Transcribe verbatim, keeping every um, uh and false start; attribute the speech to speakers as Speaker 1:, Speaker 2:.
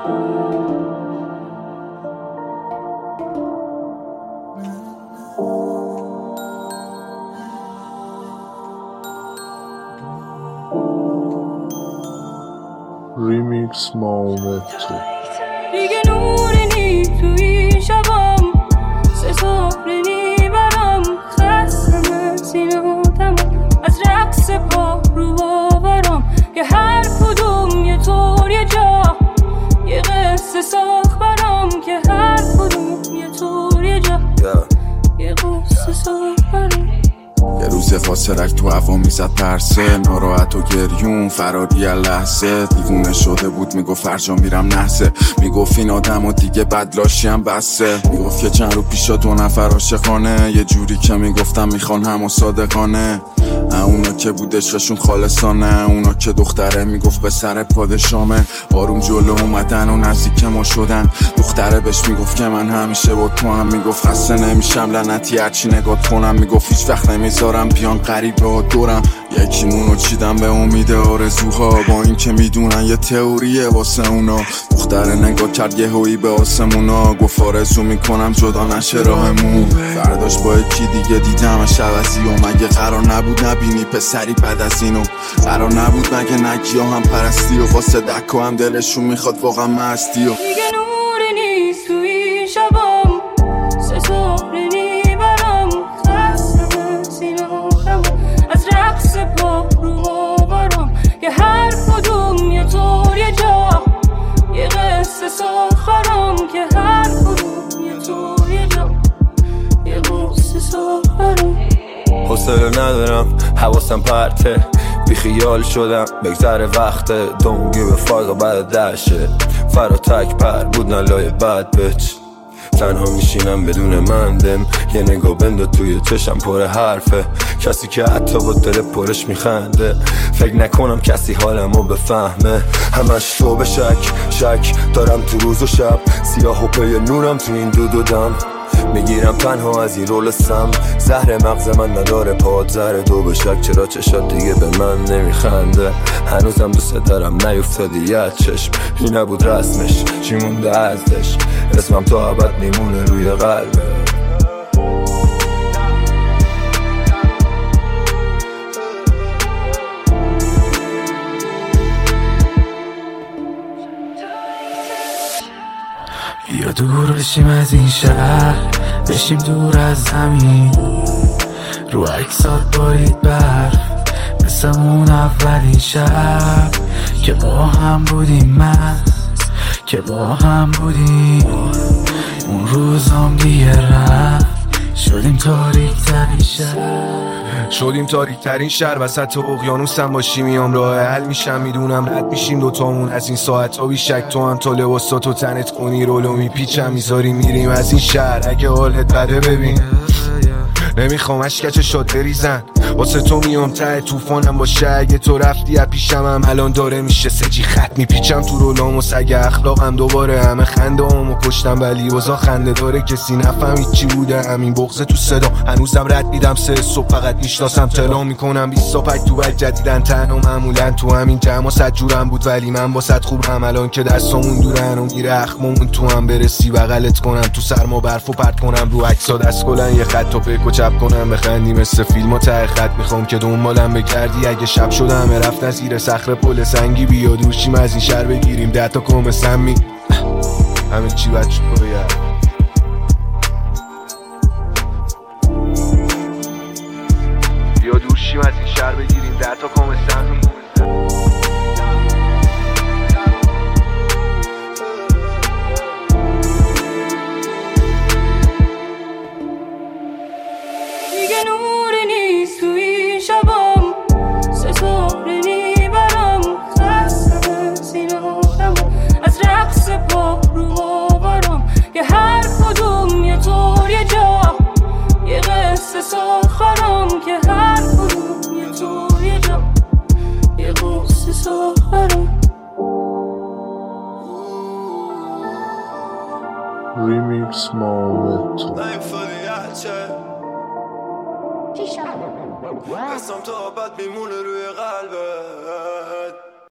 Speaker 1: ریمیکس مامتو
Speaker 2: دیگه نوری نی توی شبام ستاره نی برام خستم از این آدم از رقص پا رو باورم که هر کدوم یه طور یه جا یه قصه ساخت برام که هر کدوم یه طور یه جا یه قصه ساخت برام.
Speaker 3: یه روز فاسرک تو هوا میزد پرسه، ناراحت و گریون فراری لحظه. دیوونه شده بود میگفت فرجا میرم نحسه، میگفت این آدم و دیگه بدلاشی هم بسه. میگفت که چند رو پیشا دو نفر عاشقانه، یه جوری که میگفتم میخوان هم و صادقانه. اونا که بود عشقشون خالصانه، اونا که دختره میگفت به سر پادشامه. آروم جلو اومدن و نزدیک ما شدن، دختره بهش میگفت که من همیشه با تو هم. میگفت خسته نمیشم لعنتی هرچی نگات کنم، میگفت هیچ وقت نمیذارم بیان غریبه ها دورم. یکیمونو چیدم به امید آرزوها، با این که میدونن یه تئوریه واسه اونا. دختره نگاه کرد یه هویی به آسمونا، گفت آرزو میکنم جدا نشه راهمون. فرداش با یکی دیگه دیدمش عوضی و مگه قرار نبود نبینی پسری بعد از اینو؟ قرار نبود مگه نگیا هم پرستی و واسه دکو هم دلشون میخواد واقعا مستی و
Speaker 2: دیگه نوری نیست توی شبام ستاره نی برام خستم از این آدم از رقص پا رو باورم که هر کدوم یه طور یه جا یه قصه ساخرم که هر کدوم یه طور یه جا یه قصه ساخرم.
Speaker 4: حوصله ندارم حواسم پرته، بی خیال شدم بگذره وقته. دونگی به فارغ بعد دشه فرا تک پر بود نلای بد بچ. تنها میشینم بدون مندم، یه نگاه بنداد توی چشم پر حرفه. کسی که حتی با دل پرش میخنده، فکر نکنم کسی حالمو بفهمه. همش شو به شک شک دارم تو روز و شب، سیاه و پی نورم تو این دو دو دم. میگیرم تنها از این رول سم، زهر مغز من نداره پاد زهر دو به شک. چرا چشات دیگه به من نمیخنده؟ هنوزم دوست دارم نیفتادی یه چشم. این نبود رسمش چی مونده ازش؟ اسمم تا ابد میمونه روی قلبه.
Speaker 5: یا دور بشیم از این شهر، بشیم دور از زمین. رو عکسات بارید برف مثل اون اولین شب که با هم بودیم، من که با هم بودیم. اون روزام دیگه رفت، شدیم تاریک ترین شهر
Speaker 6: شدیم تاریک ترین شهر وسط اقیانوسم باشی میام راه حل میشم. میدونم رد میشیم دوتامون از این ساعت ها بیشک. تو هم تا لباساتو تنت کنی رولو میپیچم میذاریم میریم از این شهر. اگه حالت بده ببین نمیخوام اشکچه شد بریزن، واسه تو میام ته توفانم باشه. اگه تو رفتی از پیشم هم الان داره میشه سجی خط میپیچم تو رولام و سگ اخلاقم. دوباره همه خنده همو کشتم ولی وزا خنده داره، کسی نفهمید چی بوده همین بغض تو صدا. هنوزم رد میدم سه صبح فقط میشناسم تلا میکنم بیست و پنج تو بک جدیدن تن و معمولا تو همین جمع صد جورم بود ولی من با صد خوبم. الان که دستامون دورن و میره اخممون تو هم برسی بغلت کنم، تو سرما برفو پرت کنم، رو عکسا دست کلن یه خط و پیک و چپ کنم بخندی مثل فیلم و ته خط. میخوام که دنبالم بگردی اگه شب شده همه رفتن زیر صخره پل سنگی. بیا دوشیم از این شهر بگیریم ده تا کم سمی همین چی بچه بگرد. بیا دوشیم از این شهر بگیریم ده تا کم سمی.
Speaker 2: دیگه نوری نیست توی شبام ستاره نی برام خستم از این آدم از رقص پا رو باورم که هر کدوم یه طور یه جا یه قصه ساخرم که هر کدوم یه طور یه جا یه قصه ساخرم.
Speaker 1: ریمیکس مامتو
Speaker 7: قسم تا ابد میمونه روی قلبه.